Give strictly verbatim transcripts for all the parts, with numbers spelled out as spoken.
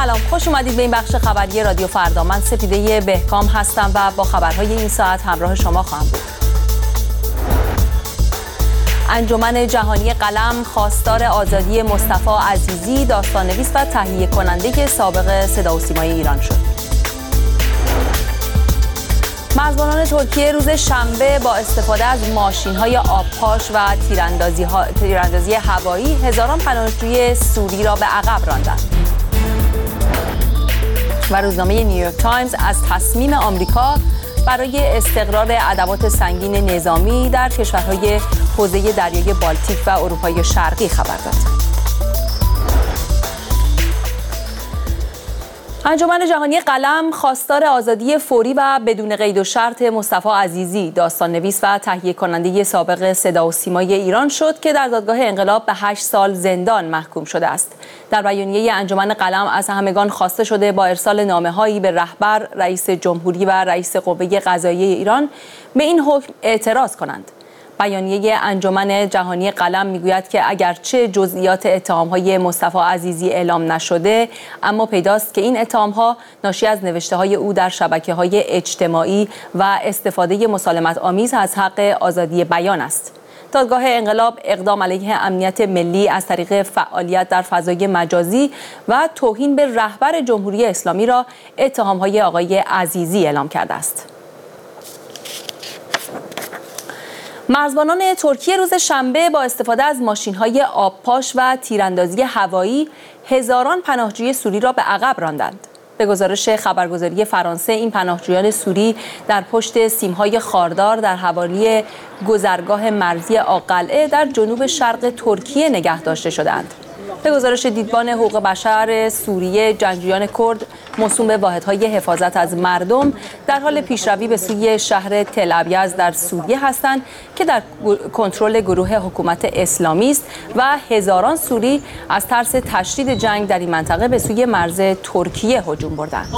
سلام، خوش اومدید به این بخش خبری رادیو فردا. من سپیده بهکام هستم و با خبرهای این ساعت همراه شما خواهم بود. انجمن جهانی قلم خواستار آزادی مصطفی عزیزی، داستان‌نویس و تهیه کننده سابق صدا و سیمای ایران شد. مرزبانان ترکیه روز شنبه با استفاده از ماشین‌های آبپاش و تیراندازی تیراندازی هوایی هزاران پناهجوی سوری را به عقب راندند. و روزنامه نیویورک تایمز از تصمیم آمریکا برای استقرار ادوات سنگین نظامی در کشورهای حوزه دریای بالتیک و اروپای شرقی خبر داد. انجمن جهانی قلم خواستار آزادی فوری و بدون قید و شرط مصطفی عزیزی، داستان‌نویس و تهیه کننده سابق صدا و سیمای ایران شد که در دادگاه انقلاب به هشت سال زندان محکوم شده است. در بیانیه انجمن قلم از همگان خواسته شده با ارسال نامه‌هایی به رهبر، رئیس جمهوری و رئیس قوه قضاییه ایران به این حکم اعتراض کنند. بیانیه انجمن جهانی قلم میگوید که اگرچه جزئیات اتهام‌های مصطفی عزیزی اعلام نشده، اما پیداست که این اتهام‌ها ناشی از نوشته‌های او در شبکه‌های اجتماعی و استفاده مسالمت‌آمیز از حق آزادی بیان است. دادگاه انقلاب اقدام علیه امنیت ملی از طریق فعالیت در فضای مجازی و توهین به رهبر جمهوری اسلامی را اتهام‌های آقای عزیزی اعلام کرده است. مرزبانان ترکیه روز شنبه با استفاده از ماشین‌های آبپاش و تیراندازی هوایی هزاران پناهجوی سوری را به عقب راندند. به گزارش خبرگزاری فرانسه، این پناهجویان سوری در پشت سیم‌های خاردار در حوالی گذرگاه مرزی آق‌قلعه در جنوب شرق ترکیه نگه داشته شدند. به گزارش دیدبان حقوق بشر سوریه، جنگجویان کرد موسوم به واحدهای حفاظت از مردم در حال پیشروی به سوی شهر تل ابیض در سوریه هستند که در کنترل گروه حکومت اسلامی است و هزاران سوری از ترس تشدید جنگ در این منطقه به سوی مرز ترکیه هجوم بردند.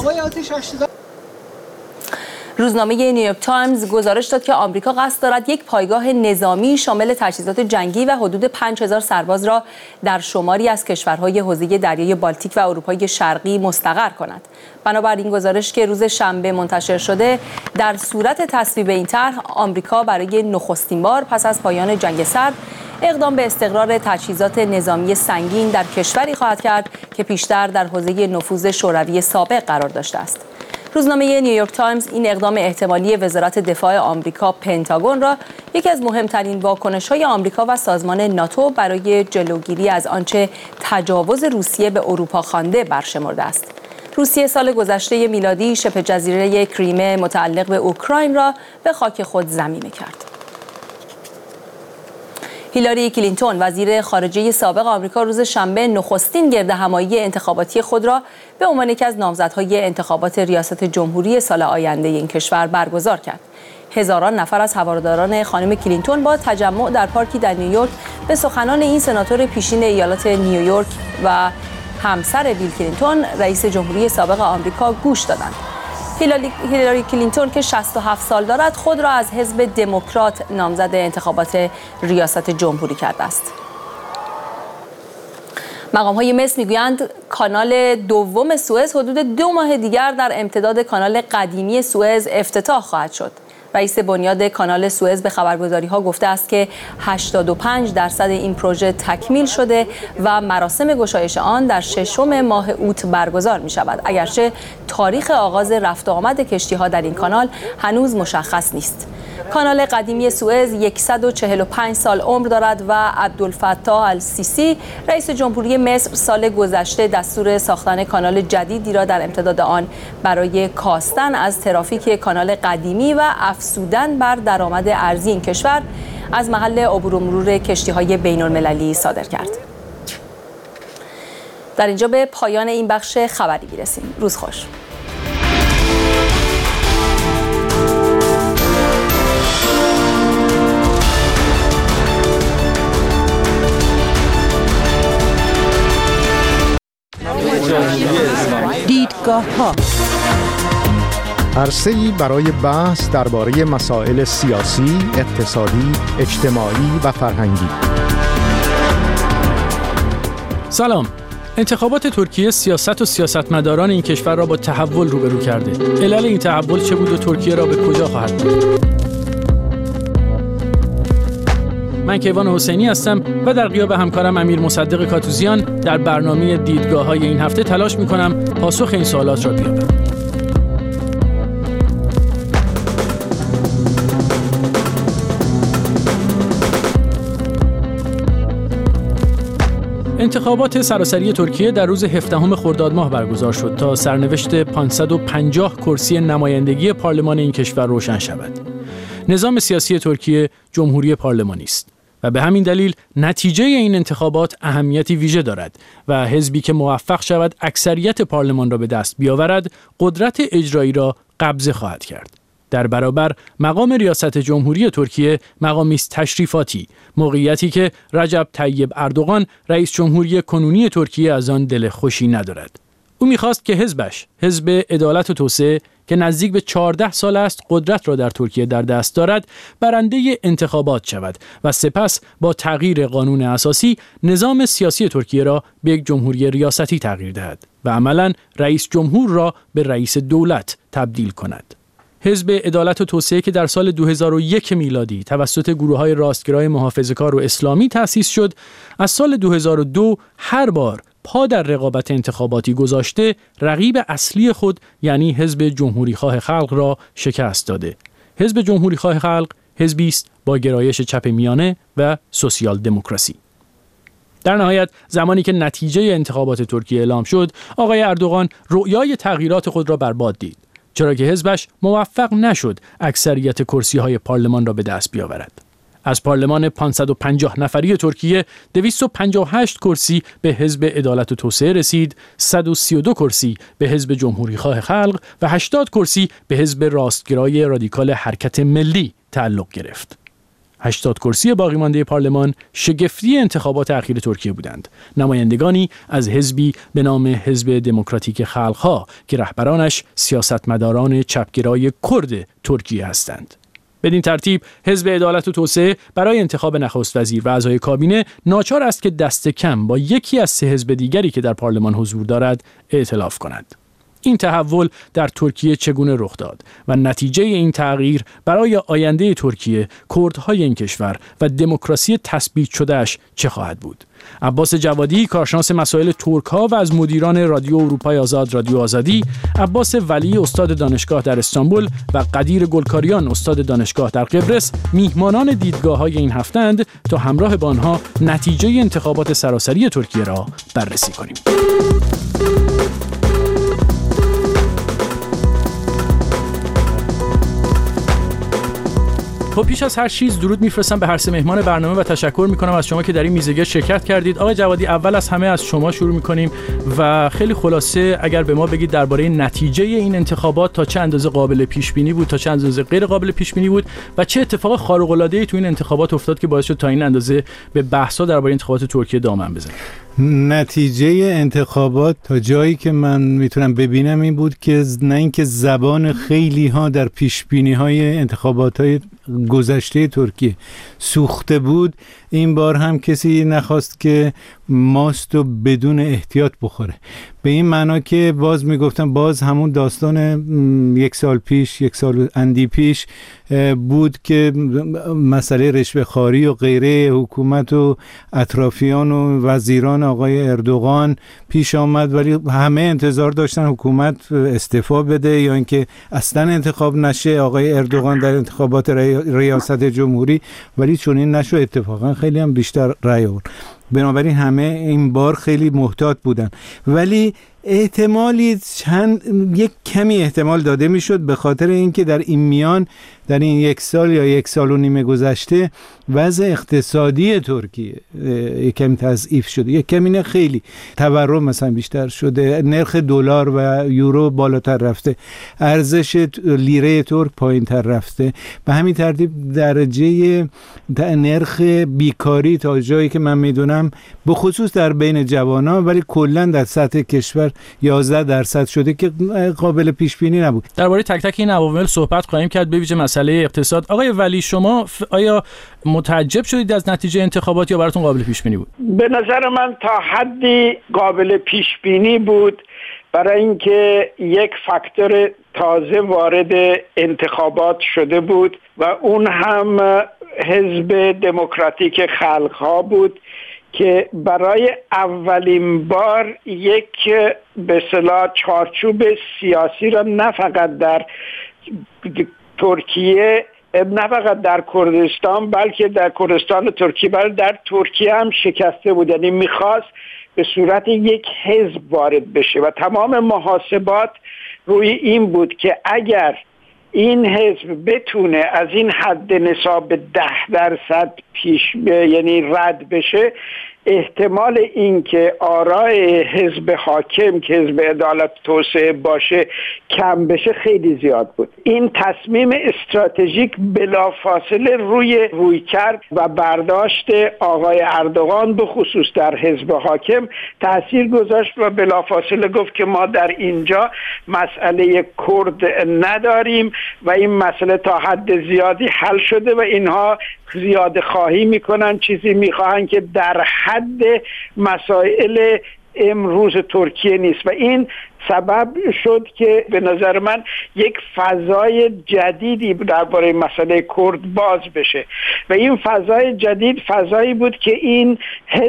روزنامه نیویورک تایمز گزارش داد که آمریکا قصد دارد یک پایگاه نظامی شامل تجهیزات جنگی و حدود پنج هزار سرباز را در شماری از کشورهای حوزه دریای بالتیک و اروپای شرقی مستقر کند. بنابراین گزارش که روز شنبه منتشر شده، در صورت تصویب این طرح، آمریکا برای نخستین بار پس از پایان جنگ سرد اقدام به استقرار تجهیزات نظامی سنگین در کشوری خواهد کرد که پیشتر در حوزه نفوذ شوروی سابق قرار داشته است. روزنامه نیویورک تایمز این اقدام احتمالی وزارت دفاع آمریکا پنتاگون را یکی از مهمترین واکنش‌های آمریکا و سازمان ناتو برای جلوگیری از آنچه تجاوز روسیه به اروپا خوانده برشمرده است. روسیه سال گذشته میلادی شبه جزیره کریمه متعلق به اوکراین را به خاک خود ضمیمه کرد. هیلاری کلینتون، وزیر خارجه سابق آمریکا، روز شنبه نخستین گردهمایی انتخاباتی خود را به عنوان یکی از نامزدهای انتخابات ریاست جمهوری سال آینده این کشور برگزار کرد. هزاران نفر از هواداران خانم کلینتون با تجمع در پارکی در نیویورک به سخنان این سناتور پیشین ایالات نیویورک و همسر بیل کلینتون، رئیس جمهوری سابق آمریکا، گوش دادند. هیلاری کلینتون که شصت و هفت سال دارد، خود را از حزب دموکرات نامزد انتخابات ریاست جمهوری کرده است. مقام‌های مصر میگویند کانال دوم سوئز حدود دو ماه دیگر در امتداد کانال قدیمی سوئز افتتاح خواهد شد. رئیس بنیاد کانال سوئز به خبرگزاری‌ها گفته است که هشتاد و پنج درصد این پروژه تکمیل شده و مراسم گشایش آن در ششم ماه اوت برگزار می‌شود، اگرچه تاریخ آغاز رفت و آمد کشتی‌ها در این کانال هنوز مشخص نیست. کانال قدیمی سوئز صد و چهل و پنج سال عمر دارد و عبدالفتاح السیسی، رئیس جمهوری مصر، سال گذشته دستور ساختن کانال جدیدی را در امتداد آن برای کاستن از ترافیک کانال قدیمی و افزودن بر درآمد ارزی این کشور از محل عبور و مرور کشتی‌های بین‌المللی صادر کرد. در اینجا به پایان این بخش خبری می‌رسیم. روز خوش. دیدگاه‌ها عرصه‌ای برای بحث درباره مسائل سیاسی، اقتصادی، اجتماعی و فرهنگی. سلام، انتخابات ترکیه سیاست و سیاستمداران این کشور را با تحول روبرو کرده. علل این تحول چه بود و ترکیه را به کجا خواهد برد؟ من کیوان حسینی هستم و در غیاب همکارم امیر مصدق کاتوزیان در برنامه دیدگاه‌های این هفته تلاش می‌کنم پاسخ این سوالات را بیابم. انتخابات سراسری ترکیه در روز هفدهم خرداد ماه برگزار شد تا سرنوشت پانصد و پنجاه کرسی نمایندگی پارلمان این کشور روشن شود. نظام سیاسی ترکیه جمهوری پارلمانی است و به همین دلیل نتیجه این انتخابات اهمیتی ویژه دارد و حزبی که موفق شود اکثریت پارلمان را به دست بیاورد، قدرت اجرایی را قبضه خواهد کرد. در برابر مقام ریاست جمهوری ترکیه مقامی است تشریفاتی، موقعیتی که رجب طیب اردوغان رئیس جمهوری کنونی ترکیه از آن دل خوشی ندارد. او می‌خواست که حزبش، حزب عدالت و توسعه که نزدیک به چهارده سال است قدرت را در ترکیه در دست دارد، برنده انتخابات شود و سپس با تغییر قانون اساسی نظام سیاسی ترکیه را به یک جمهوری ریاستی تغییر دهد و عملاً رئیس جمهور را به رئیس دولت تبدیل کند. حزب عدالت و توسعه که در سال دو هزار و یک میلادی توسط گروه‌های راستگرای محافظه‌کار و اسلامی تأسیس شد، از سال دو هزار و دو هر بار پا در رقابت انتخاباتی گذاشته، رقیب اصلی خود یعنی حزب جمهوریخواه خلق را شکست داده. حزب جمهوریخواه خلق حزبی است با گرایش چپ میانه و سوسیال دموکراسی. در نهایت زمانی که نتیجه انتخابات ترکیه اعلام شد، آقای اردوغان رؤیای تغییرات خود را برباد دید، چرا که حزبش موفق نشد اکثریت کرسی‌های پارلمان را به دست بیاورد. از پارلمان پانصد و پنجاه نفری ترکیه دویست و پنجاه و هشت کرسی به حزب عدالت و توسعه رسید، صد و سی و دو کرسی به حزب جمهوریخواه خلق و هشتاد کرسی به حزب راستگرای رادیکال حرکت ملی تعلق گرفت. هشتاد کرسی باقی مانده پارلمان شگفتی انتخابات اخیر ترکیه بودند. نمایندگانی از حزبی به نام حزب دموکراتیک خلق‌ها که رهبرانش سیاستمداران چپگرای کرد ترکیه هستند. بدین ترتیب حزب عدالت و توسعه برای انتخاب نخست وزیر و اعضای کابینه ناچار است که دست کم با یکی از سه حزب دیگری که در پارلمان حضور دارد ائتلاف کند. این تحول در ترکیه چگونه رخ داد و نتیجه این تغییر برای آینده ترکیه، کردهای این کشور و دموکراسی تثبیت شدهش چه خواهد بود؟ عباس جوادی، کارشناس مسائل ترک‌ها و از مدیران رادیو اروپای آزاد رادیو آزادی، عباس ولی، استاد دانشگاه در استانبول و قدیر گلکاریان، استاد دانشگاه در قبرس، میهمانان دیدگاه‌های این هفته‌اند تا همراه با آنها نتیجه انتخابات سراسری ترکیه را بررسی کنیم. خب پیش از هر چیز درود میفرستم به هر سه مهمان برنامه و تشکر میکنم از شما که در این میزگرد شرکت کردید. آقای جوادی، اول از همه از شما شروع میکنیم و خیلی خلاصه اگر به ما بگید درباره نتیجه این انتخابات تا چه اندازه قابل پیش بینی بود، تا چه اندازه غیر قابل پیش بینی بود و چه اتفاق خارق العاده ای تو این انتخابات افتاد که باعث شد تا این اندازه به بحث‌ها درباره انتخابات ترکیه دامن بزنه. نتیجه انتخابات تا جایی که من میتونم ببینم این بود که نه اینکه زبان خیلی ها در پیش بینی های انتخابات های گذشته ترکیه سوخته بود، این بار هم کسی نخواست که ماست و بدون احتیاط بخوره. به این معنا که باز میگفتم باز همون داستان یک سال پیش یک سال اندی پیش بود که مسئله رشوه‌خواری و غیره حکومت و اطرافیان و وزیران آقای اردوغان پیش آمد، ولی همه انتظار داشتن حکومت استعفا بده یا اینکه اصلا انتخاب نشه آقای اردوغان در انتخابات ریاست جمهوری، ولی چون این نشد اتفاقا خیلی هم بیشتر رأی آورد. بنابراین همه این بار خیلی محتاط بودن، ولی احتمالی چند یک کمی احتمال داده میشد به خاطر اینکه در این میان در این یک سال یا یک سال و نیم گذشته وضع اقتصادی ترکیه یک کمی تضعیف شده، یک کمی نه خیلی، تورم مثلا بیشتر شده، نرخ دلار و یورو بالاتر رفته، ارزش لیره ترک پایین تر رفته، به همین ترتیب درجه نرخ بیکاری تا جایی که من میدونم به خصوص در بین جوانان ولی کلا در سطح کشور یازده درصد شده که قابل پیش بینی نبود. درباره تک تک این عوامل صحبت خواهیم کرد، به ویژه مسئله اقتصاد. آقای ولی، شما آیا متعجب شدید از نتیجه انتخابات یا براتون قابل پیش بینی بود؟ به نظر من تا حدی قابل پیش بینی بود، برای اینکه یک فاکتور تازه وارد انتخابات شده بود و اون هم حزب دموکراتیک خلق‌ها بود که برای اولین بار یک به اصطلاح چارچوب سیاسی را نه فقط در ترکیه، نه فقط در کردستان، بلکه در کردستان ترکیه، بلکه در ترکیه هم شکسته بود. یعنی میخواست به صورت یک حزب وارد بشه و تمام محاسبات روی این بود که اگر این حزب بتونه از این حد نصاب ده درصد پیش ب... یعنی رد بشه، احتمال این که آراء حزب حاکم که حزب عدالت توسعه باشه کم بشه خیلی زیاد بود. این تصمیم استراتژیک بلافاصله روی رویکرد و برداشت آقای اردوغان به خصوص در حزب حاکم تأثیر گذاشت و بلافاصله گفت که ما در اینجا مسئله کرد نداریم و این مسئله تا حد زیادی حل شده و اینها زیاده خواهی میکنن، چیزی میخواهن که در حد مسائل امروز ترکیه نیست و این سبب شد که به نظر من یک فضای جدیدی درباره مسئله کرد باز بشه و این فضای جدید فضایی بود که این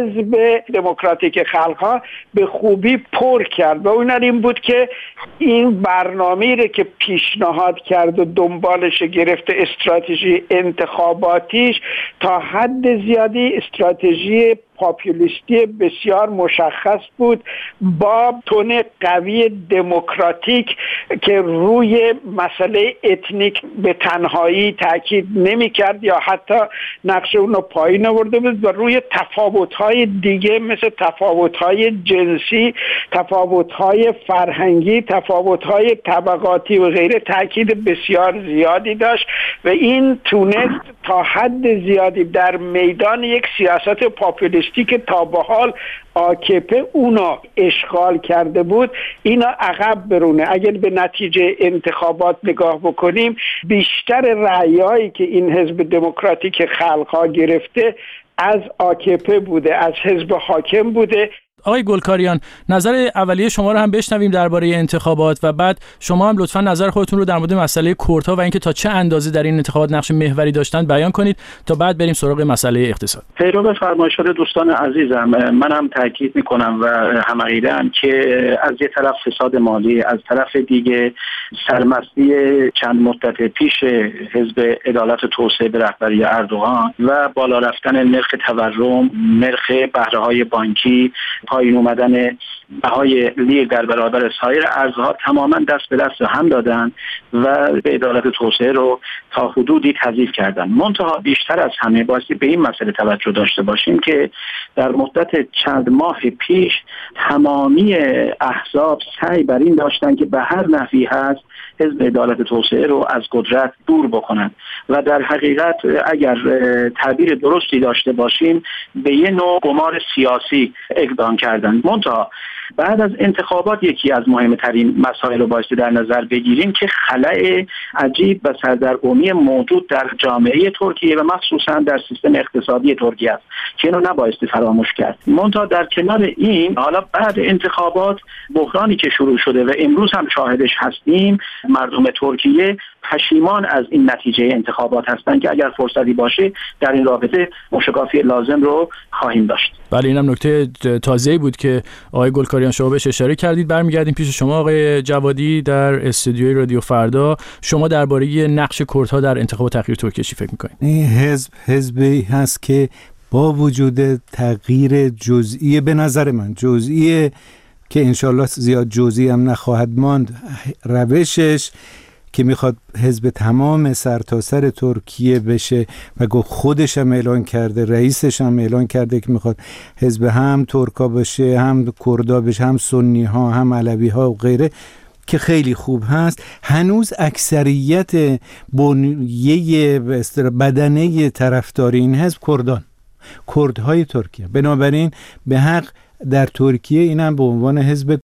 حزب دموکراتیک خلق‌ها به خوبی پر کرد و اون این بود که این برنامه‌ای رو که پیشنهاد کرد و دنبالش گرفت، استراتژی انتخاباتیش تا حد زیادی استراتژی پاپولیستی بسیار مشخص بود با تون قوی دموکراتیک که روی مسئله اتنیک به تنهایی تاکید نمی کرد یا حتی نقش اون رو پایین آورده بود و روی تفاوت‌های دیگه مثل تفاوت‌های جنسی، تفاوت‌های فرهنگی، تفاوت‌های طبقاتی و غیره تاکید بسیار زیادی داشت و این تونست تا حد زیادی در میدان یک سیاست پاپولیستی که تا به حال آکپه اونا اشغال کرده بود اینا عقب برونه. اگر به نتیجه انتخابات نگاه بکنیم بیشتر رأیایی که این حزب دموکراتیک خلق‌ها گرفته از آکپه بوده، از حزب حاکم بوده. آقای گلکاریان، نظر اولیه شما رو هم بشنویم درباره انتخابات و بعد شما هم لطفاً نظر خودتون رو در مورد مسئله کردها و اینکه تا چه اندازه در این انتخابات نقش محوری داشتن بیان کنید تا بعد بریم سراغ مسئله اقتصاد. پیرو فرمایشات دوستان عزیزم، من هم تاکید میکنم و هم عقیده‌ام که از یه طرف فساد مالی، از طرف دیگه سرمستی چند مدت پیش حزب عدالت توسعه به رهبری اردوغان و بالا رفتن نرخ تورم، نرخ بهره‌های بانکی، پایین اومدن بهای لیر در برابر سایر ارزها تماما دست به دست هم دادن و به عدالت توسعه رو تا حدودی تضعیف کردن. منتها بیشتر از همه بایستی به این مسئله توجه داشته باشیم که در مدت چند ماه پیش تمامی احزاب سعی بر این داشتن که به هر نحوی هست حزب عدالت توسعه رو از قدرت دور بکنن و در حقیقت اگر تعبیر درستی داشته باشیم به یه نوع قمار سیاسی اقدام کردن. منتها بعد از انتخابات یکی از مهمترین مسائل رو بایستی در نظر بگیریم که خلأ عجیب و سردرگمی موجود در جامعه ترکیه و مخصوصا در سیستم اقتصادی ترکیه است که اینو نبایستی فراموش کرد. منتها در کنار این حالا بعد انتخابات بحرانی که شروع شده و امروز هم شاهدش هستیم، مردم ترکیه پشیمان از این نتیجه انتخابات هستند که اگر فرصتی باشه در این رابطه مشکافی لازم رو خواهیم داشت. بله، اینم نکته تازه‌ای بود که آقای گلکاریان شما بهش اشاره کردید. برمیگردیم پیش شما آقای جوادی در استودیوی رادیو فردا. شما درباره نقش کردها در انتخابات اخیر ترکیه چی فکر می‌کنید؟ این حزب حزبی هست که با وجود تغییر جزئی، به نظر من جزئی که انشالله زیاد جزئی هم نخواهد ماند، روشش که میخواد حزب تمام سرتاسر ترکیه بشه و گفت خودش هم اعلان کرده، رئیسش هم اعلان کرده که میخواد حزب هم ترکا بشه، هم کردا بشه، هم سنی ها، هم علوی ها و غیره، که خیلی خوب هست. هنوز اکثریت بنیه بدنه طرفدار این حزب کردان، کردهای ترکیه. بنابراین به حق در ترکیه اینم به عنوان حزب